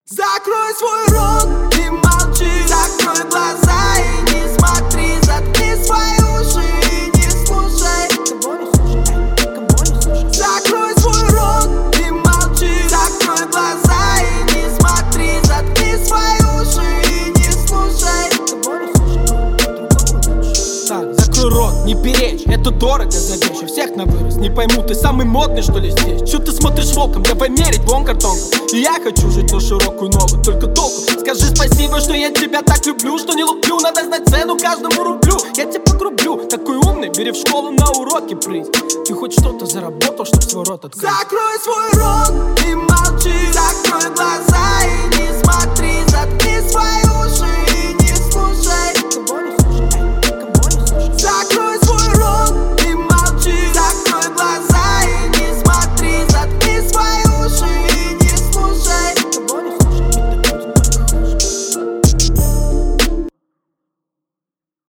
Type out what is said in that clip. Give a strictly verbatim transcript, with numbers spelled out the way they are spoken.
Закрой свой рот и молчи, закрой глаза и не смотри, заткни свои уши и не слушай. Закрой свой рот и молчи, закрой глаза и не смотри, заткни свои уши и не слушай. Так, закрой рот, не перечь, это дорого за вещи, всех на вырос. Не пойму, ты самый модный, что ли, здесь? Чё ты смотришь волком, я померить, вон картонка. И я хочу жить на широкую ногу, только толку. Скажи спасибо, что я тебя так люблю, что не луплю, надо знать цену каждому рублю. Я тебя погрублю, такой умный, бери в школу на уроки прыть. Ты хоть что-то заработал, чтоб свой рот открыть. Закрой свой рот и молчи, закрой глаза